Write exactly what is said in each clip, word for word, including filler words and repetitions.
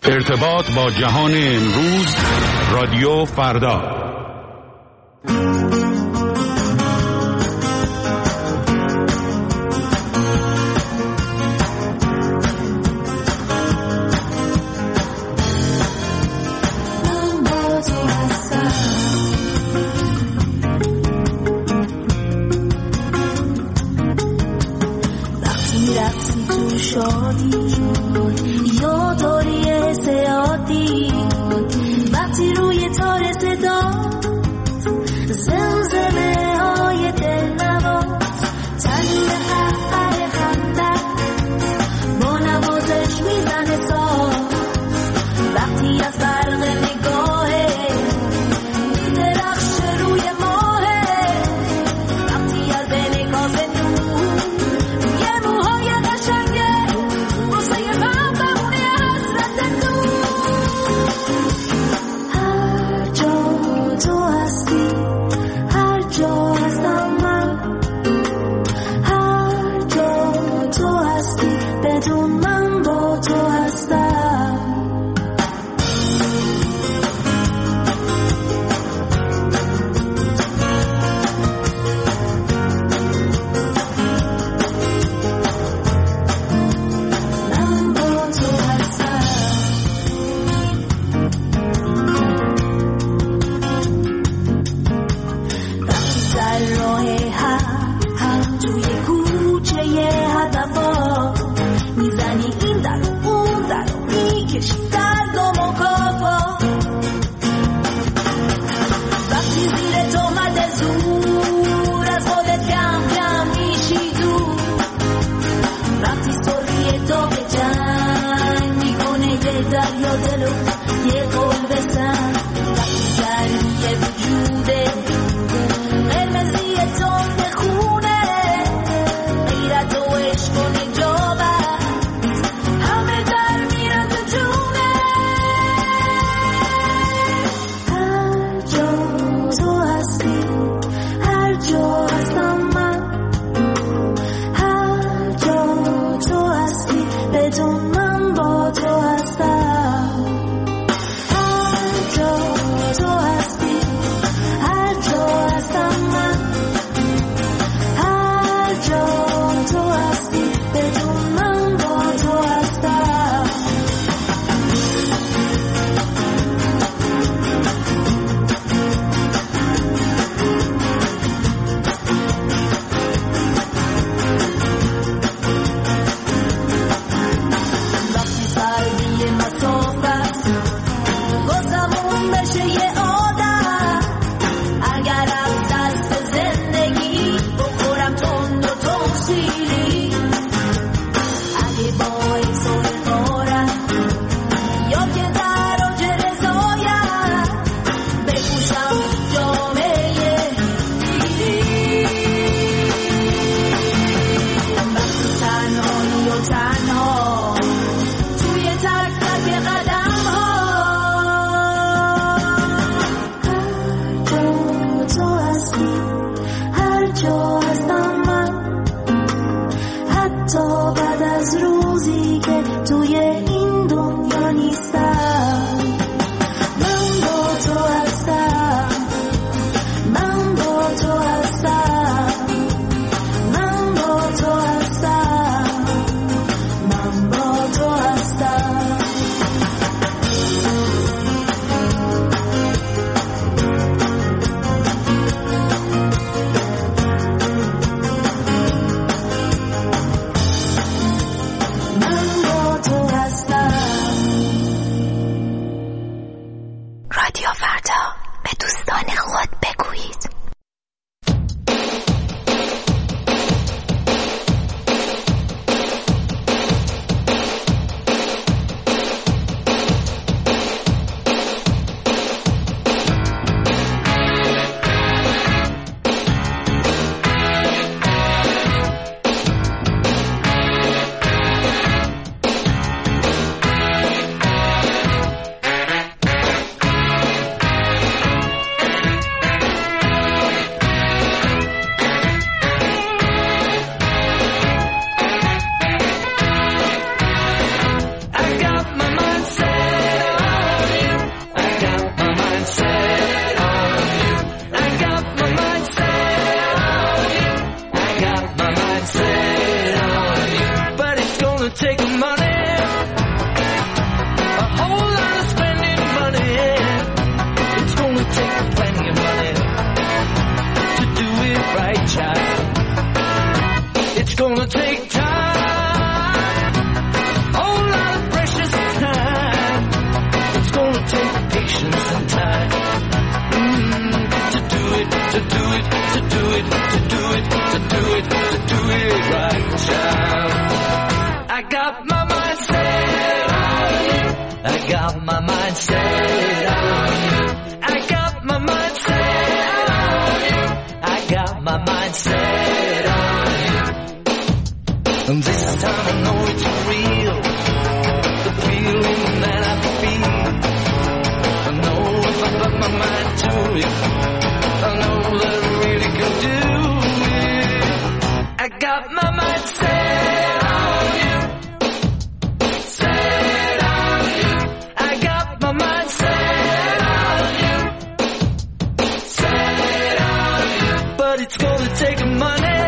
ارتباط با جهان امروز، رادیو فردا. I got my mind set on you. I got my mind set on you. I got my mind set on you. And this time I know it's real. The feeling that I feel. I know if I put my mind to it, I know that I really can do it. I got my mind set on you. Set on you. I got my mind set on you. Set on you. But it's gonna take money.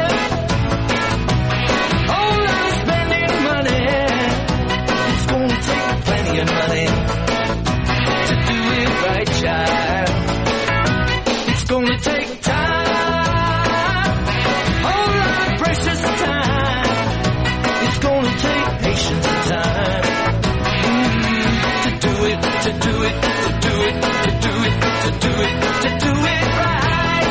Oh, I'm spending money. It's gonna take plenty of money to do it right, child. It's gonna take time, whole lot of precious time. It's gonna take patience and time mm, to do it, to do it, to do it, to do it, to do it, to do it right.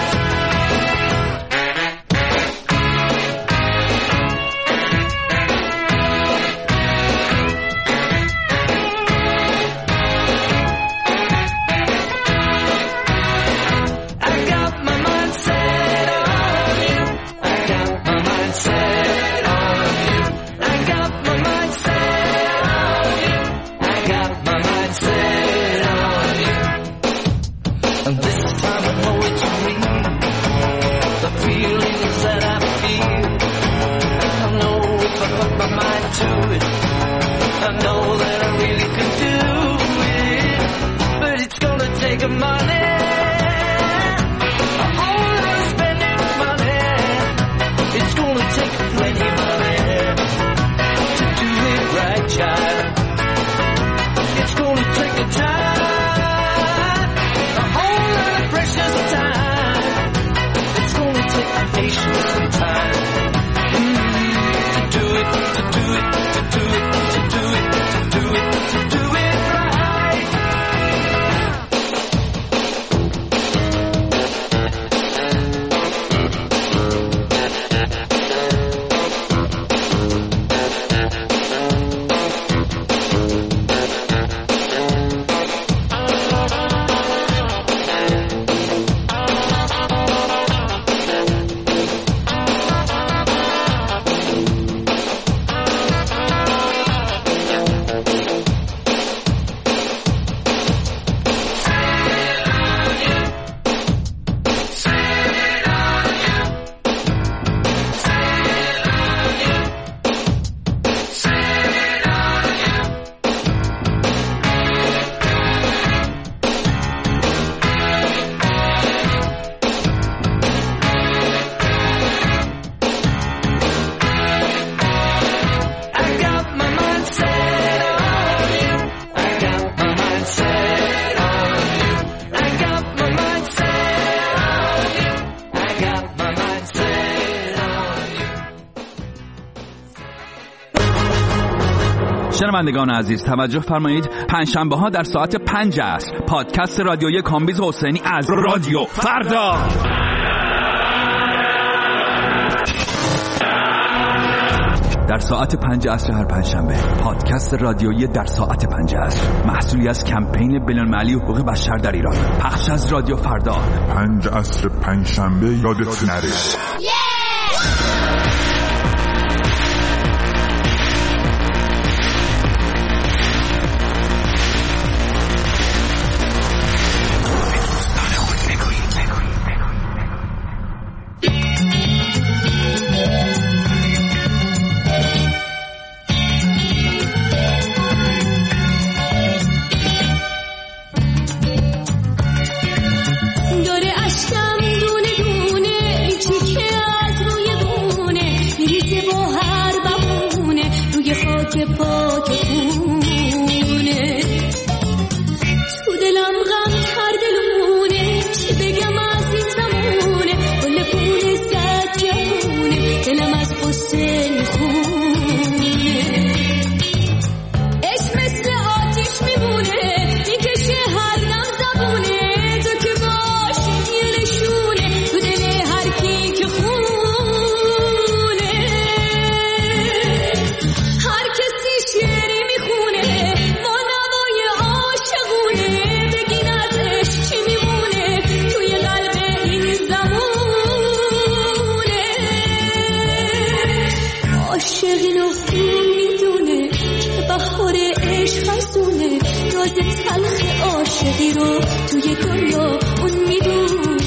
شنوندگان عزیز توجه فرمایید، پنجشنبه ها در ساعت پنج عصر پادکست رادیویی کامبیز حسینی از رادیو فردا. در ساعت پنج عصر هر پنجشنبه پادکست رادیویی در ساعت پنج عصر، محصولی از کمپین بین‌المللی حقوق بشر در ایران، پخش از رادیو فردا. پنج عصر پنجشنبه یادت نره. داره اشکم دونه دونه چیکه از روی دونه راز تلخ عاشقی رو توی دنیا اون میدونه.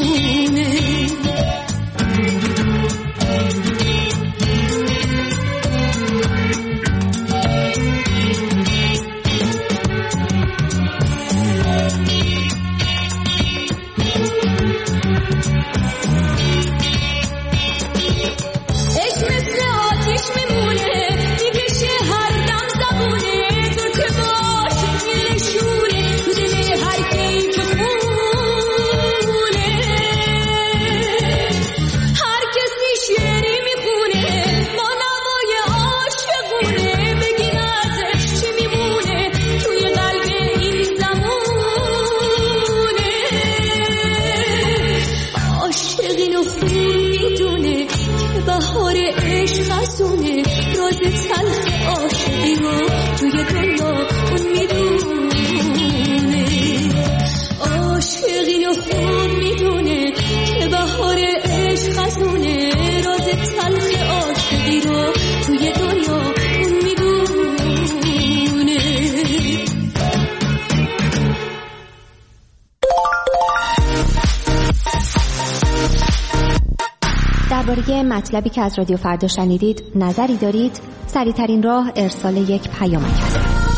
درباره مطلبی که از رادیو فردا شنیدید نظری دارید؟ سریع‌ترین راه ارسال یک پیامک است.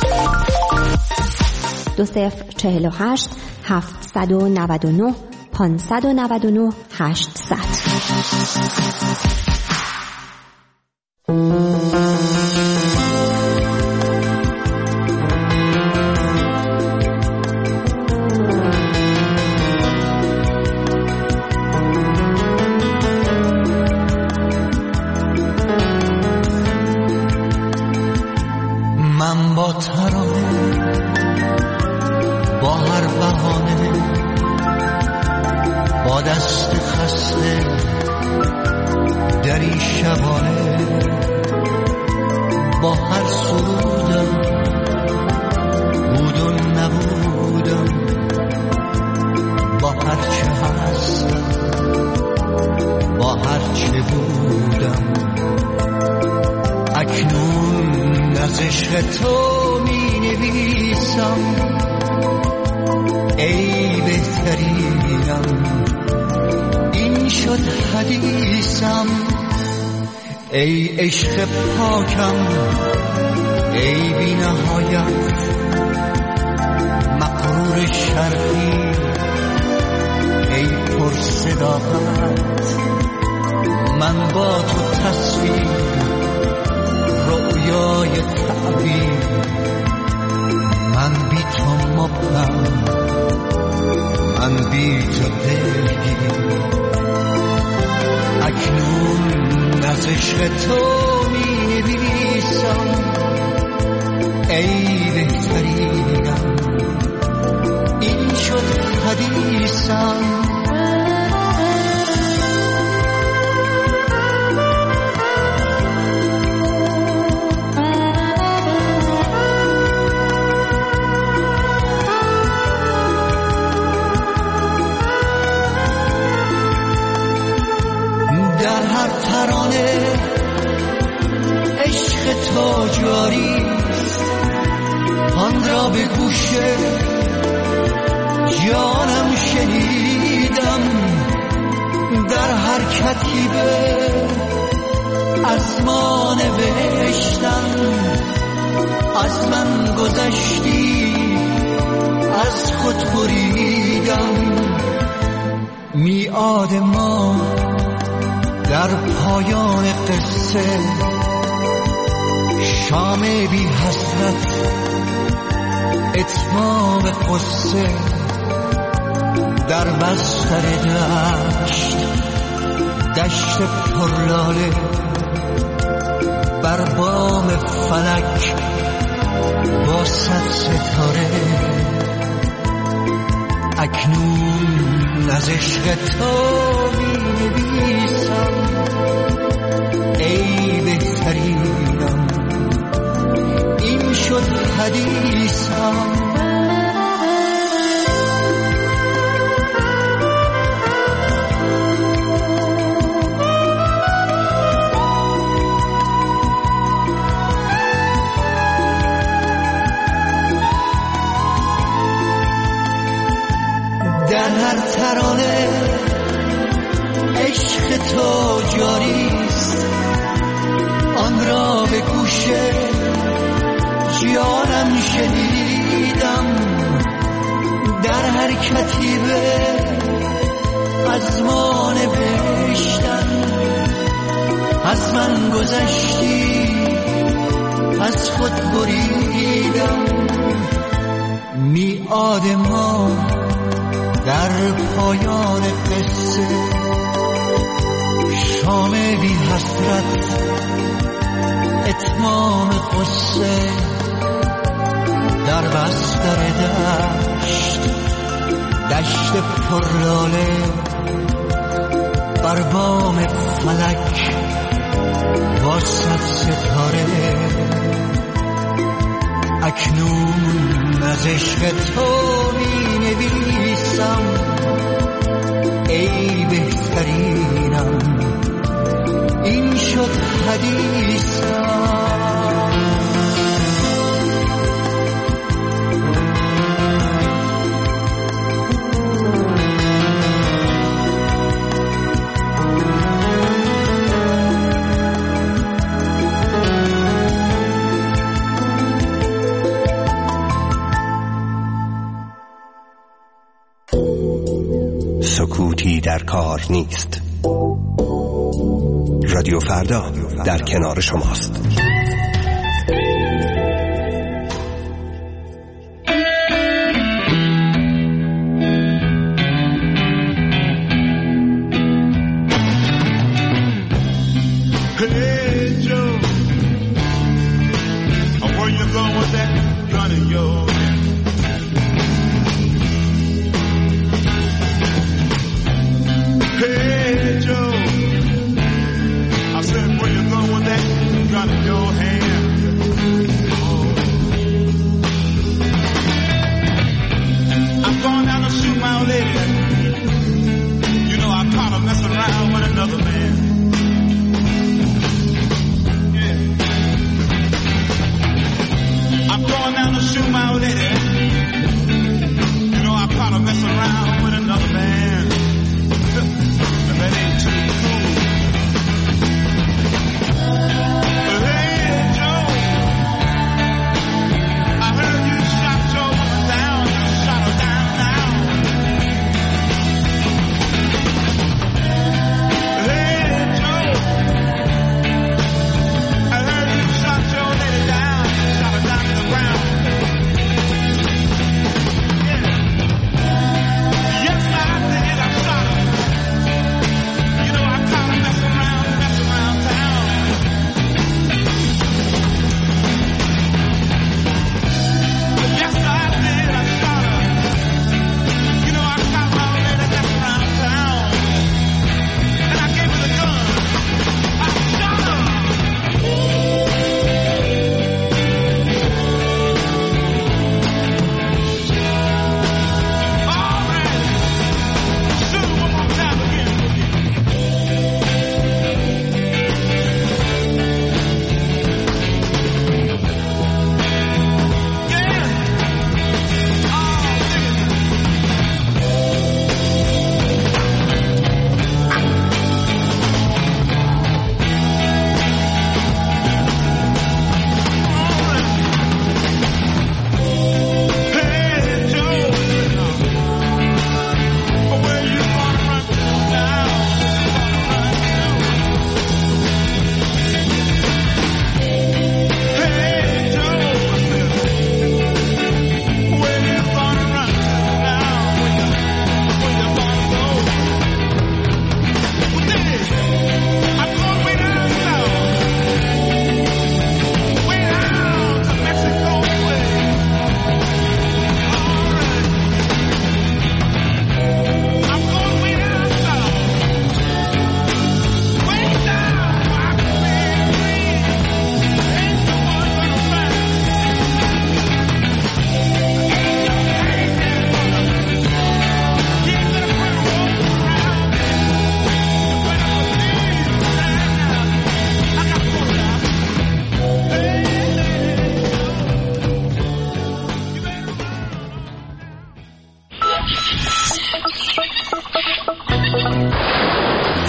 دو صفر چهل و هشت هفتصد و نود و نه پانصد و نود و نه هشتصد. ای عشق پاکم ای بی نهایت مغرور شرقی ای پر صداقت، من با تو تصویر رؤیای تعبیر، من بی تو مبهم، من بی تو دلگیر. اکنون از عشق تو می نویسم ای بهترینم، این شد حدیثم. در هر ترانه عشق تو جاری، آن را به گوش جانم شنیدم. در هر کتیبه از ما نوشتم، از من گذشتی از خود بریدم. میعاد ما در پایان قصه، شام بی حسرت اتمام قصه. در بستر دشت دشت پرلاله، بر بام فلک با صد ستاره. اکنون از عشق تو می نویسم ای بهترینم، این شد حدیثم. در ترانه عشق تو جاریست، آن را به گوش جانم شنیدم، در هر کتیبه از ما نوشتن، از من گذشتی از خود بریدم. میعاد ما در پایان قصه، شام بی حسرت اتمام قصه، در بستر دشت دشت پرلاله، بر بام فلک با صد ستاره، اکنون از عشق تو می نویسم، ای بهترینم این شد حدیثم. سکوتی در کار نیست. رادیو فردا در کنار شماست.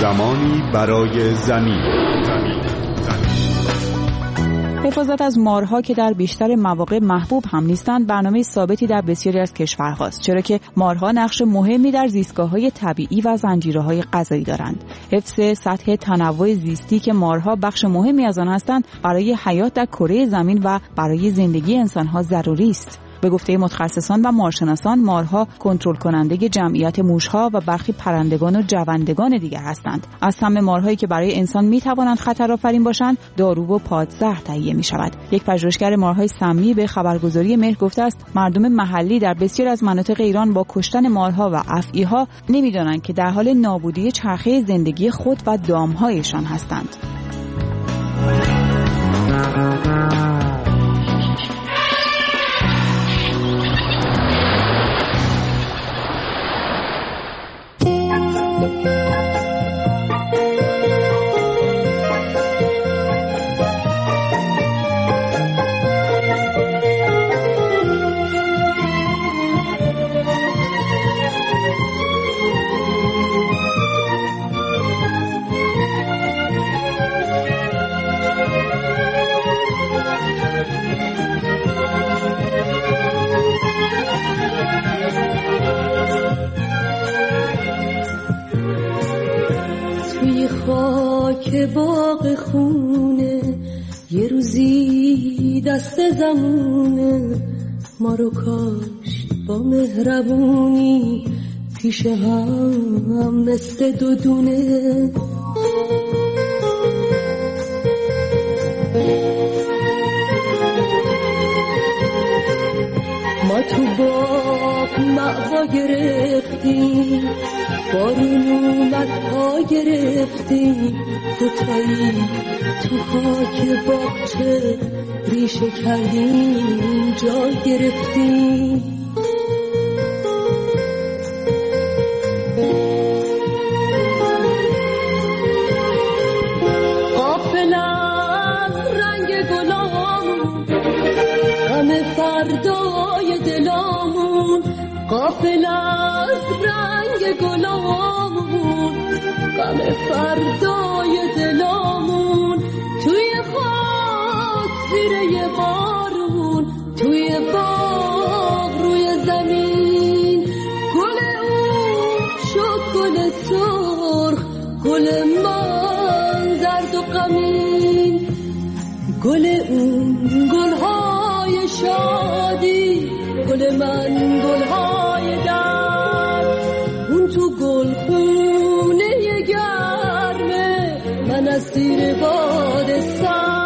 زمانی برای زمین. حفاظت از مارها که در بیشتر مواقع محبوب هم نیستند برنامه ثابتی در بسیاری از کشورهاست، چرا که مارها نقش مهمی در زیستگاه‌های طبیعی و زنجیره‌های غذایی دارند. حفظ سطح تنوع زیستی که مارها بخش مهمی از آن هستند برای حیات در کره زمین و برای زندگی انسان‌ها ضروری است. به گفته متخصصان و مارشناسان، مارها کنترل کننده جمعیت موشها و برخی پرندگان و جوندگان دیگر هستند. از سم مارهایی که برای انسان میتوانند خطرآفرین باشند، دارو و پادزهر تهیه می شود. یک پژوهشگر مارهای سمی به خبرگزاری مهر گفته است مردم محلی در بسیاری از مناطق ایران با کشتن مارها و افعی‌ها نمیدانند که در حال نابودی چرخه زندگی خود و دامهایشان هستند. که باغ خونه یه روزی دست زمونه ما رو کاشت با مهربونی پیش هم مثل دو دونه. ما تو باغ مأوا گرفتیم، بارون اومد پا گرفتیم، دوتایی تو خاک باغچه ریشه کردیم جا گرفتیم. غافل از رنگ گلامون، غم فردای دلامون، غافل از رنگ گلامون، غم فردای دلامون، توی خاک زیر یه بارون، توی باغ روی زمین، گل اون شد گل سرخ، گل من زرد و غمین، گل اون گلهای شادی، گل من گلهای درد، اون تو گل خونه گرمه، من از زیر باد سرد.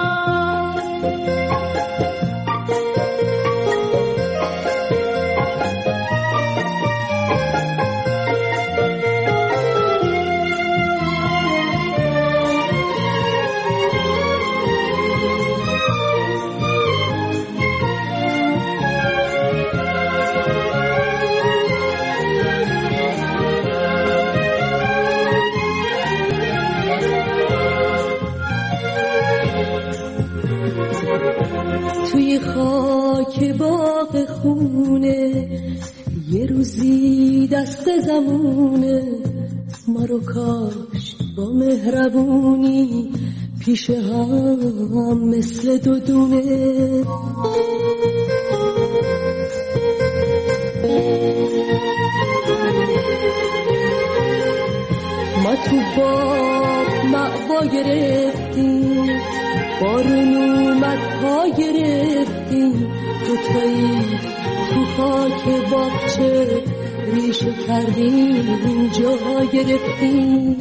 توی خاک باغ خونه یه روزی دست زمونه، ما رو کاشت با مهربونی پیش هم مثل دو دونه. ما تو باغ مأوا گرفتیم، بارون اومد پا گرفتیم، دوتایی تو خاک باغچه ریشه کردیم جا گرفتیم.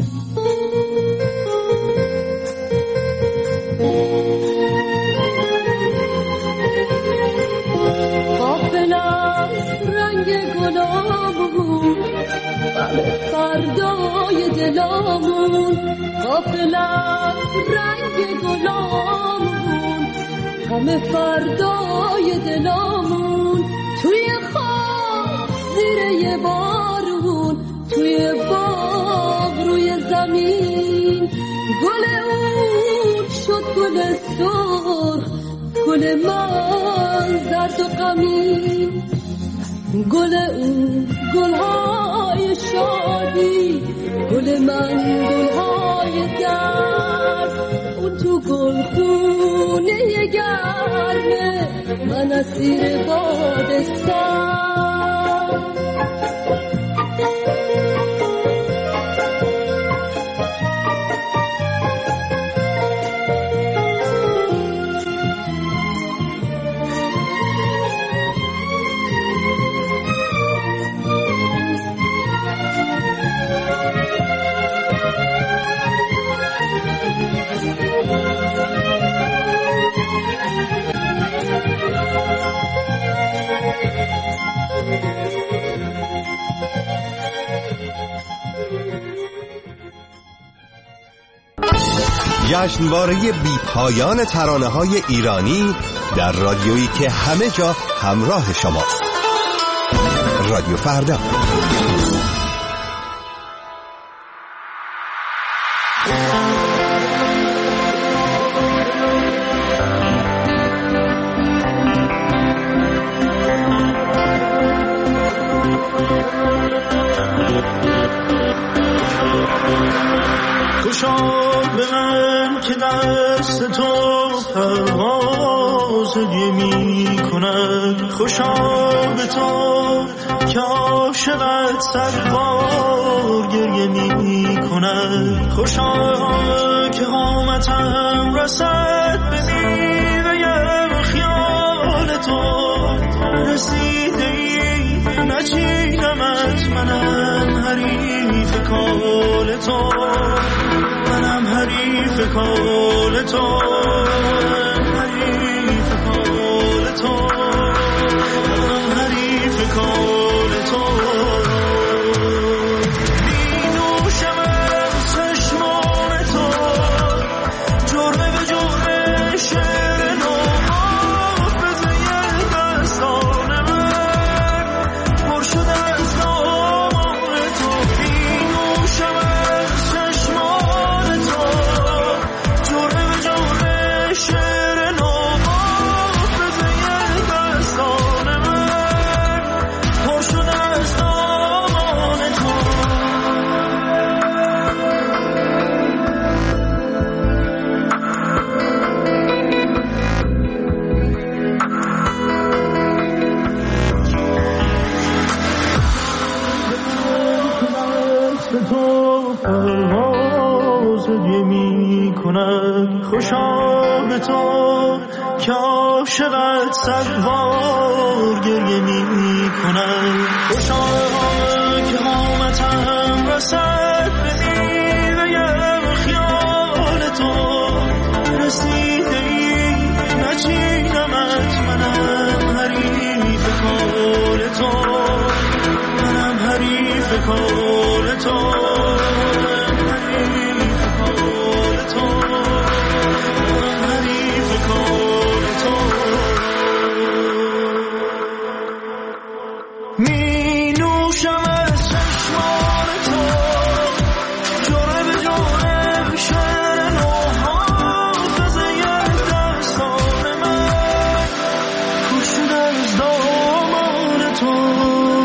غافل از رنگ گلامون، غم فردای دلامون، غافل از رنگ گلامون، غم فردای دلامون، توی خاک زیر یه بارون، توی باغ روی زمین، گل اون شد گل سرخ، گل من زرد و غمین، گل اون گلهای شادی، گل من گلهای خونه گرمه من اسیر باد سر جشنواره بی پایان ترانه‌های ایرانی در رادیویی که همه جا همراه شماست. رادیو فردا. خوشا به تو که عاشقت صد بار گریه می کند خوشا که قامتم رسد به میوه خیال تو رسیده ای نچینمت منم حریف کال تو منم حریف کال تو حریف کال تو حریف کال تو می نوشم از چشمان تو جرمه به جرمه شعر نو حافظه دستان من پر شده از دامان تو می نوشم از چشمان تو جرمه به جرمه شعر نو حافظه دستان من پر شده از دامان تو دست تو پرواز دیگه می کند خوشا به تو که عاشقت صد بار گریه می کند خوشا که قامتم رسد به میوه خیال تو رسیده ای نچینمت منم حریف کال تو منم حریف کال تو حریف کال تو حریف کال تو می نوشم از چشمان تو جرعه به جرعه شعر نو حافظه دستان من پر شده از دامان تو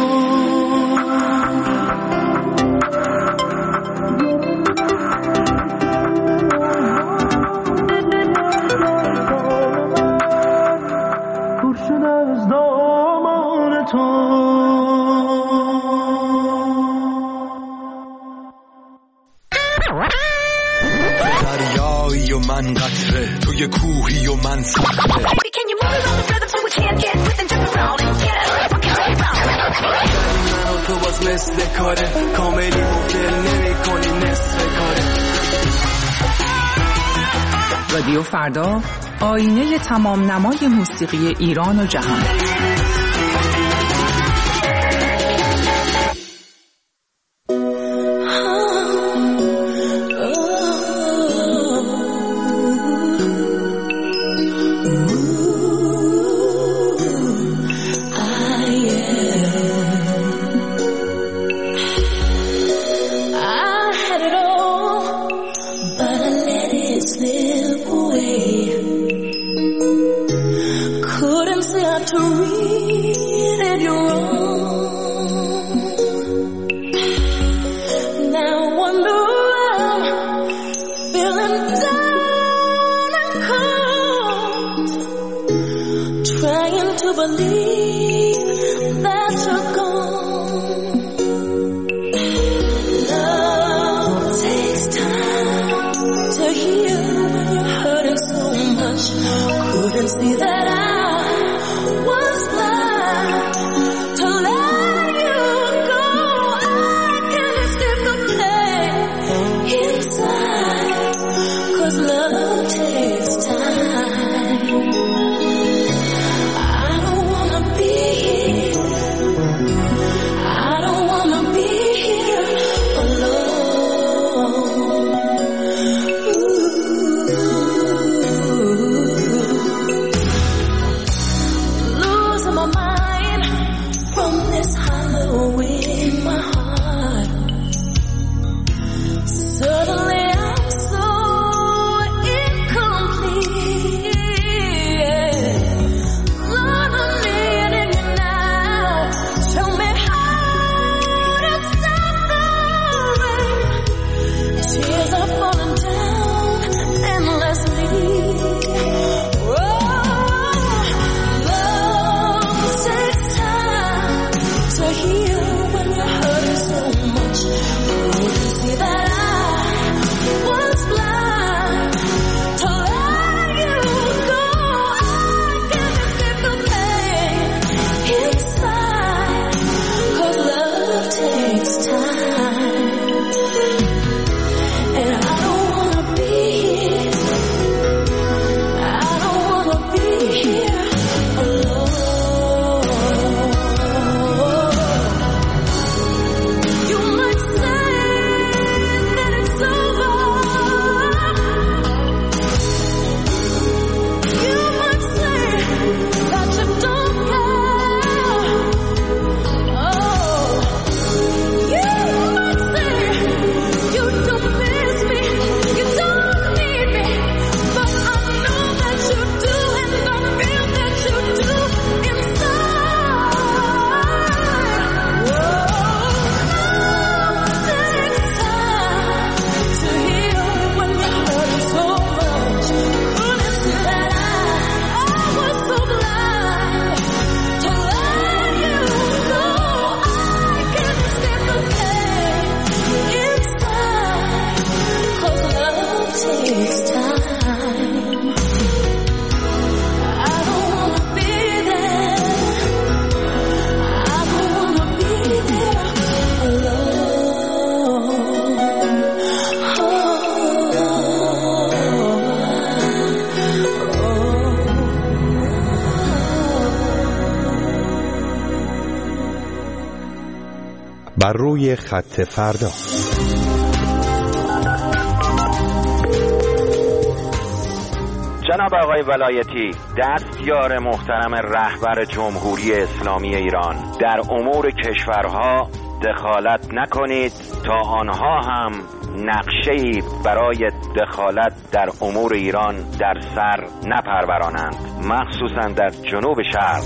پر شده از دامان تو دریایی و من قطره توی کوهی و من صخره من و تو باز مثل کاره کاملی مبدل نمی کنی نصف کاره رادیو فردا، آینه تمام نمای موسیقی ایران و جهان. Now wonder I'm feeling down and believe that you're gone. Love takes time to heal when you're hurting so much. Couldn't see that I was blind to let you go. I can't escape the pain inside, 'cause love takes time. I don't wanna be here, I don't wanna be here alone. Ooh. Losing my mind from this hollow in my heart. Suddenly I'm so incomplete. Lord, I'm needing you now. Show me how to stop the rain. Tears are falling down endlessly. Oh, love takes time to heal when you're hurting so much. Couldn't see that I was blind to let you go. I can't escape the pain inside, 'cause love takes time. And I don't wanna be here, I don't wanna be here alone. You might say that it's over, you might say that you don't care. Oh, you might say you don't miss me, you don't need me, but I know that you do, and I feel that you do inside. Whoa, love takes time to heal when you're hurting so much. Couldn't see that I, I was so blind to let you go. I can't escape the pain inside, 'cause love takes time. I don't wanna be there, I don't wanna be there alone. بر روی خط فردا. جناب آقای ولایتی، دستیار محترم رهبر جمهوری اسلامی ایران، در امور کشورها دخالت نکنید تا آنها هم نقشه‌ای برای دخالت در امور ایران در سر نپرورانند، مخصوصا در جنوب شرق.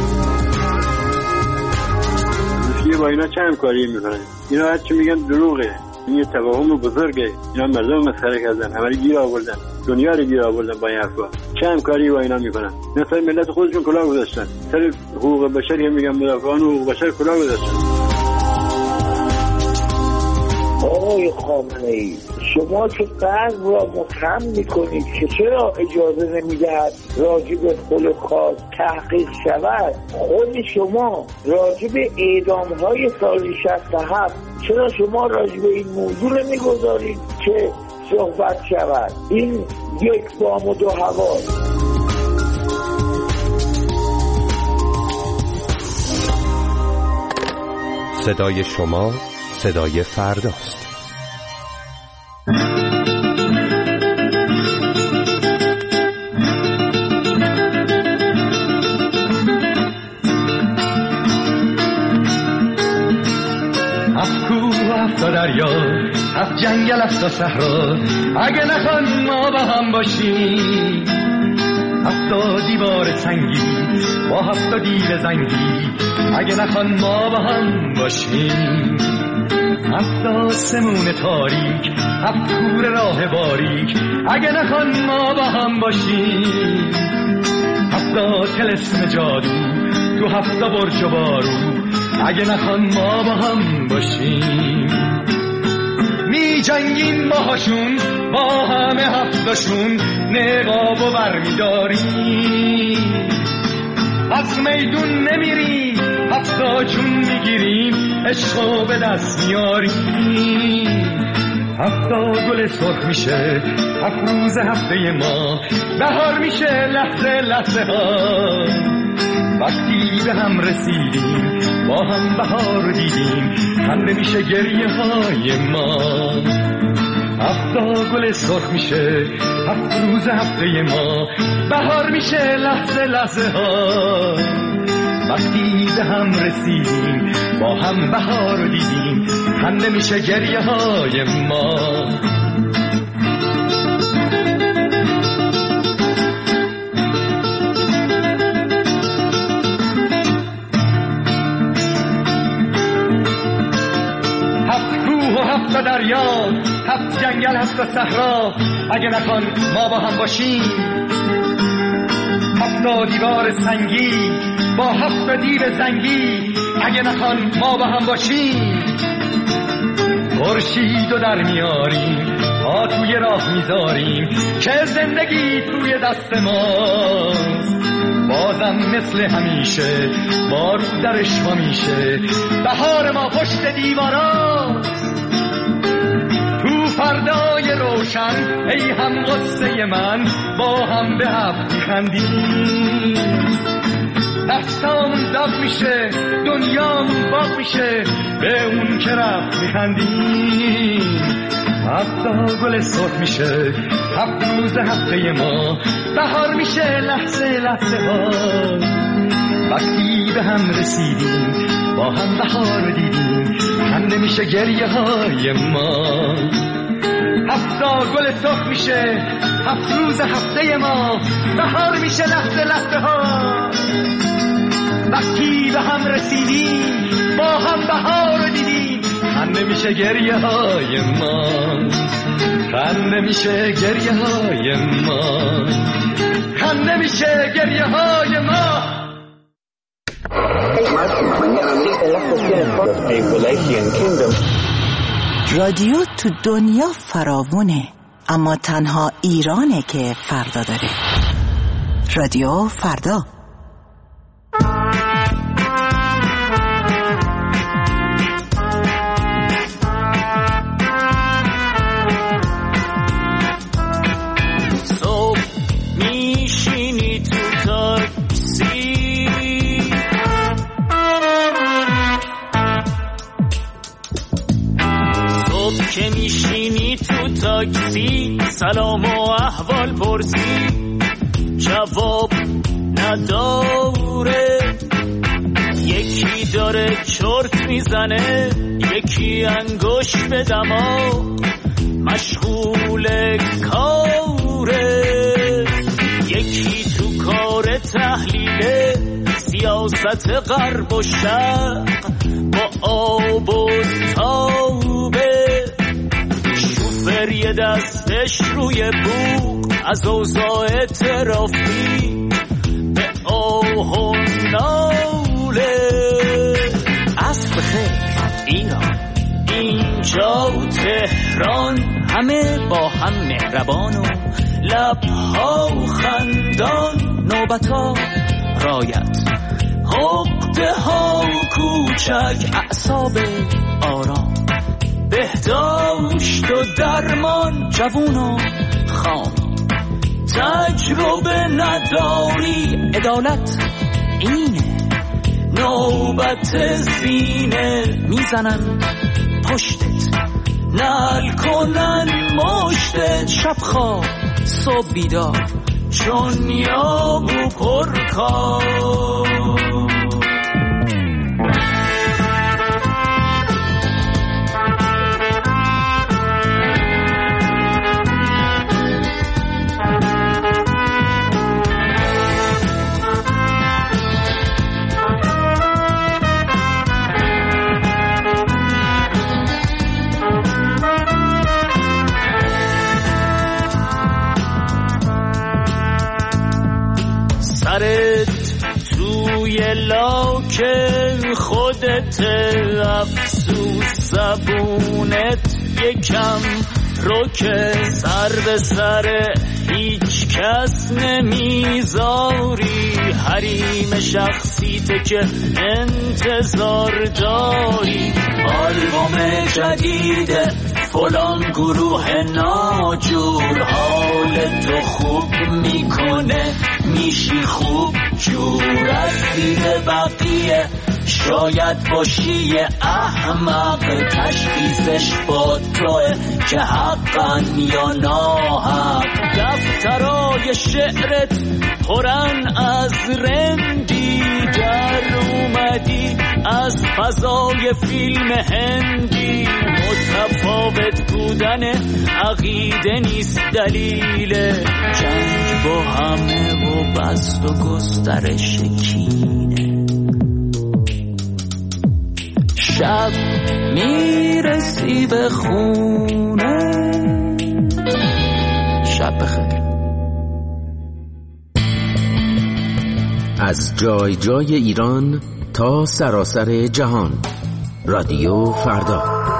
روسیه با اینا چه همکاری میکنن؟ اینا هرچی میگن دروغه. این یه توهم بزرگه. اینا مردم مسخره کردن، همه گیر آوردن، دنیا رو گیر آوردن با این حرفا. چه همکاری با اینا میکنن؟ اینا سر ملت خودشون کلاه گذاشتن، سر حقوق بشری هم میگن مدافعان حقوق بشر کلاه گذاشتن. آقای خامنه‌ای، شما که غرب را متهم میکنید که چرا اجازه نمیدهد راجع به هولوکاست تحقیق شود، خود شما راجع به اعدام‌های سال شصت و هفت چرا شما راجع به این موضوع نمیگذارید که صحبت شود؟ این یک بام و دو هوا. صدای شما صدای فرداست. هفت کوه هفت دریا، هفت جنگل هفت و صحرا، اگه نخوان ما با هم باشیم، هفت دیوار سنگی با هفت دیو زنگی، اگه نخوان ما با هم باشیم، هفت آسمون تاریک، هفت کوره راه باریک، اگه نخوان ما با هم باشیم، هفت طلسم جادو تو هفته برج و بارو اگه نخوان ما با هم باشیم. می جنگیم باهاشون با همه هفتاشون نقاب و برمیداریم. از میدون نمیریم هفتا جون میگیریم عشقو به دست میاریم. هفتا گل سرخ میشه هفت روز هفته ما بهار میشه لحظه لحظه ها. وقتی به هم رسیدیم با هم بهار دیدیم خنده میشه گریه های ما. هفتا گل سرخ میشه هفت روز هفته ما بهار میشه لحظه لحظه ها. وقتی به هم رسیدیم با هم بهار دیدیم خنده میشه گریه های ما. هفت کوه و هفت دریا هفت جنگل هفت صحرا اگه نخوان ما با هم باشیم. هفت دیوار سنگی با هفت دیو زنگی اگه نخوان ما با هم باشیم. خورشید رو در میاریم ما توی راه میذاریم که زندگی توی دست ماست. بازم مثل همیشه بارو درش ما میشه بهار ما پشت دیواراست. تو فردای روشن ای هم قصه من با هم به هفت میخندیم. دستامون داغ میشه دنیامون باغ میشه به اون که رفت میخندیم. هفتا گل سرخ میشه هفت روز هفته ما بهار میشه لحظه لحظه ها. وقتی به هم رسیدیم با هم بهار دیدیم خنده میشه گریه های ما. هفتا گل سرخ میشه هفت روز هفته ما بهار میشه لحظه لحظه ها. وقتی به هم رسیدیم با هم بهار دیدیم خنده میشه گریه های ما. خنده میشه گریه های ما. خنده میشه گریه های ما. رادیو تو دنیا فراوونه اما تنها ایرانه که فردا داره. رادیو فردا. صبح میشینی تو تاکسی صبح که میشینی تو تاکسی سلام و احوال پرسی جواب نداره. یکی داره چرت میزنه یکی انگوش به دماغ مشغول کاره. یکی تو کار تحلیل سیاست غرب و شرق با آب و تابه. شوفر یه دستش روی بوق از اوضاع ترافیک به آه و ناله. عصر بخیر ایران اینجا تهران همه با هم مهربان و لبها خندان. نوبتا رایت عقده ها کوچک اعصاب آرام بهداشت و درمان. جوون و خام تجربه نداری عدالت اینه. نوبت زینه میزنن پشتت نل کنن مشتت. شب خواب صبح بیدار چون یابو پرکار. سرت توی لاک خودت، افسوس زبونت یکم رو که سر به سر هیچ کس نمیذاری، حریم شخصیت که انتظار داری. آلبوم جدید فلان گروه ناجور حال تو خوب میکنه، میشی خوب جور. از دید بقیه شاید باشی احمق، تشخیصش با توه که حقا یا ناحق. دفترای شعرت پرن از رندی، در اومدی از فضای فیلم هندی. متفاوت بودن عقیده نیست دلیل جنگ با همه و بست و گسترش کینه. شب میرسی به خونه. شب بخیر. از جای جای ایران تا سراسر جهان، رادیو فردا.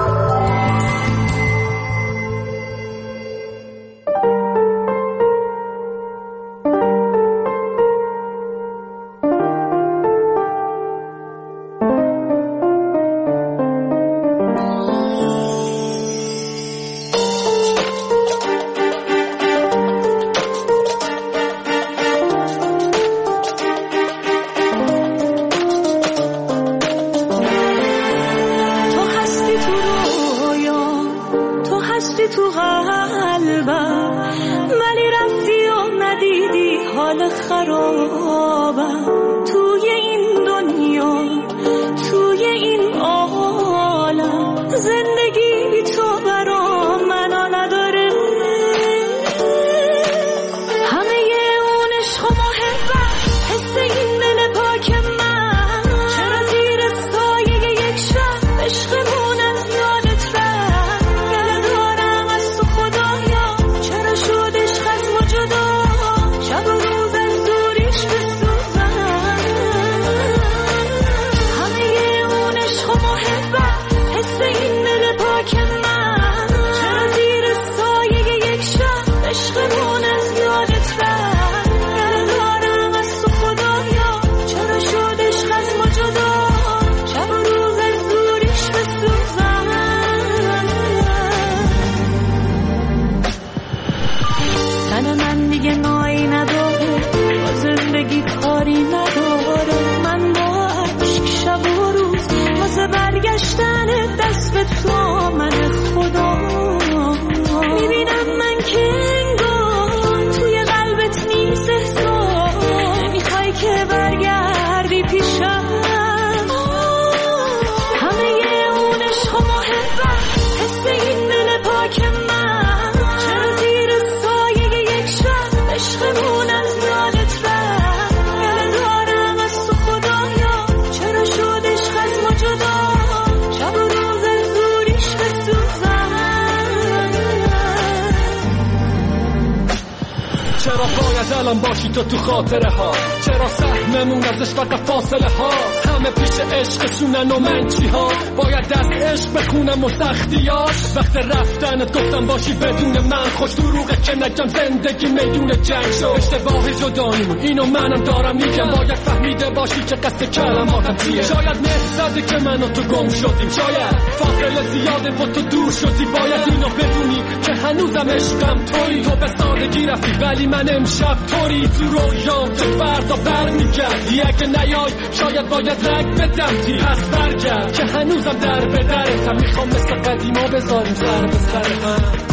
الان باشی تو تو خاطره ها، چرا سهممون ازش فقط فاصله ها. همه پیش عشقشونن و من چی ها، باید از عشق بخونم و سختیاش. وقت رفتنت گفتم باشی بدون من، خوش دروغه که نگم زندگی میدون جنگ شد. اشتباه جداییمون اینو منم دارم میگم، باید فهمیده باشی که قصد کلماتم چیه. شاید مهزده که من و تو گم شدیم، شاید فاصله زیاده و تو دور شدی. باید اینو بدونی که هنوزم عشقم تویی. تو به سادگی رفتی ولی من امشب توری. تو رویام که فردا برمیگردی، اگه نیای شاید باید رگ بدم تی. پس برگرد که هنوزم در به درتم، میخوام مثل قدیما بذاریم سر به سر هم.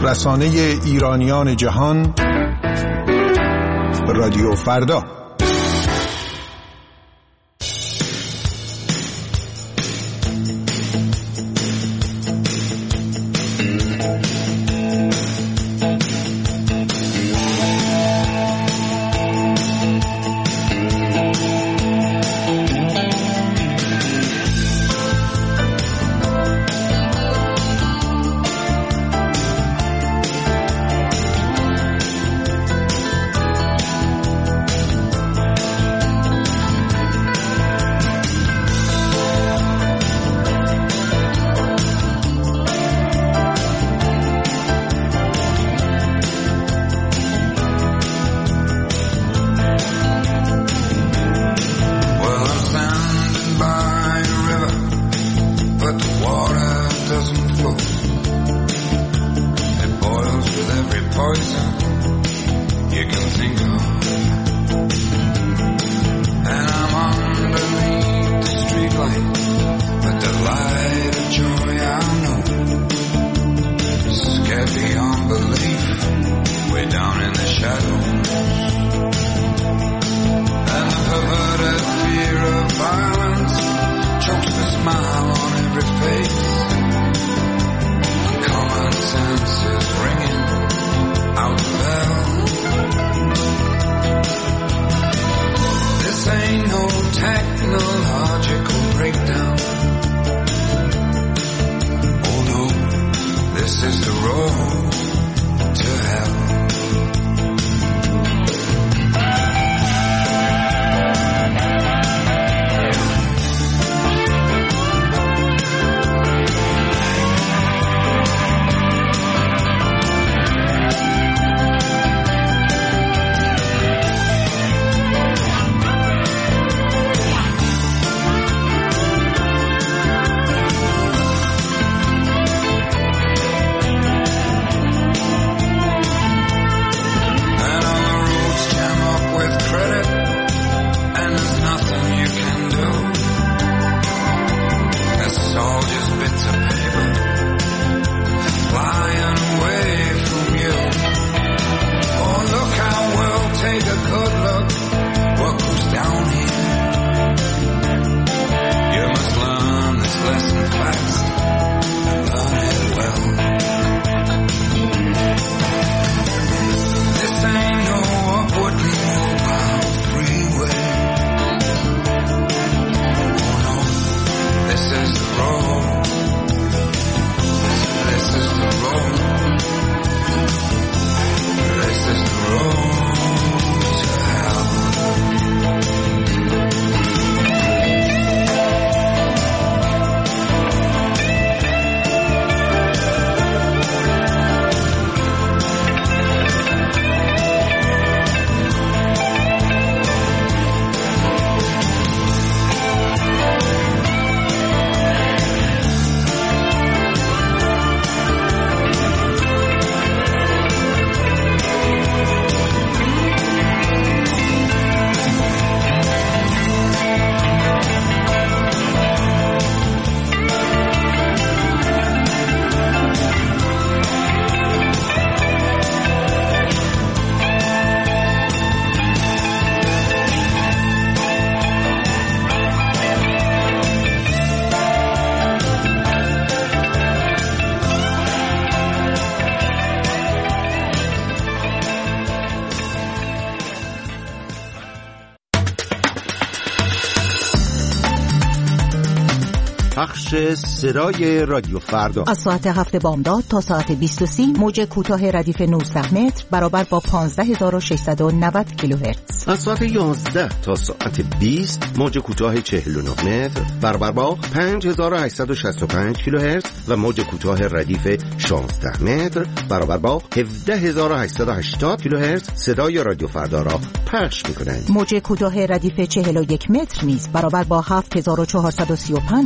رسانه ایرانیان جهان، رادیو فردا. پخش صدای رادیو فردا از ساعت هفت بامداد تا ساعت بیست و سی موج کوتاه ردیف نوزده متر برابر با پانزده هزار و ششصد و نود کیلوهرتز. از ساعت یازده تا ساعت بیست موج کوتاه چهل و نه متر برابر با پنج هزار و هشتصد و شصت و پنج کیلوهرتز و موج کوتاه ردیف شانزده متر برابر با هفده هزار و هشتصد و هشتاد کیلوهرتز صدای رادیو فردا را پخش می‌کنند. موج کوتاه ردیف چهل و یک متر نیز برابر با هفت هزار و چهارصد و سی و پنج کیلوهرتز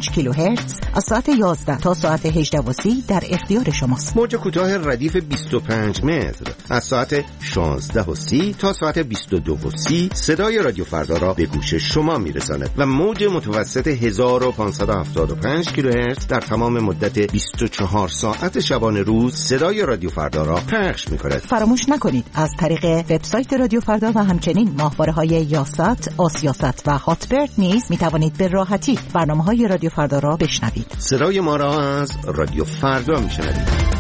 کیلوهرتز از ساعت یازده تا ساعت هجده و سی در اختیار شماست. موج کوتاه ردیف بیست و پنج متر از ساعت شانزده و سی تا ساعت بیست و دو و سی صدای رادیو فردا را به گوش شما میرساند و موج متوسط هزار و پانصد و هفتاد و پنج کیلوهرتز در تمام مدت بیست و چهار ساعت شبانه روز صدای رادیو فردا را پخش می‌کند. فراموش نکنید از طریق وبسایت رادیو فردا و همچنین ماهواره‌های یاست، آسیاست و هاتبرد نیز می‌توانید به راحتی برنامه‌های رادیو فردا را بشنوید. صدای ما را از رادیو فردا می‌شنوید.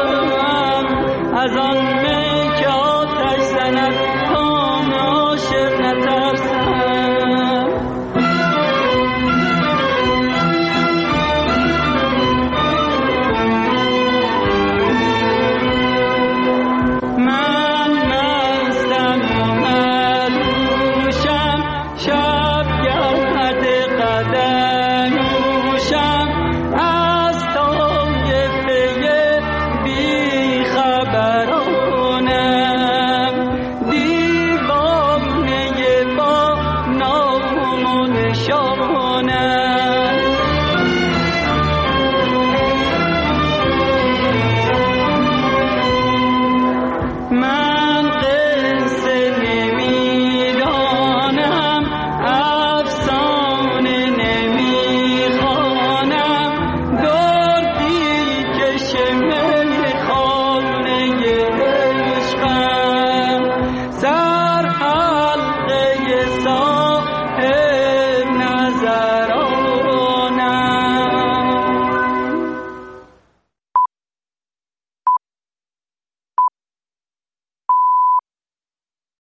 از آن می که آتش زند کام عاشق